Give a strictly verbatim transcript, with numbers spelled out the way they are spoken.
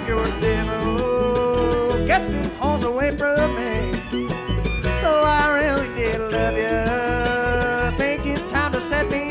think you're a devil. Oh, get them paws away from me. Oh, I really did love you. I think it's time to set me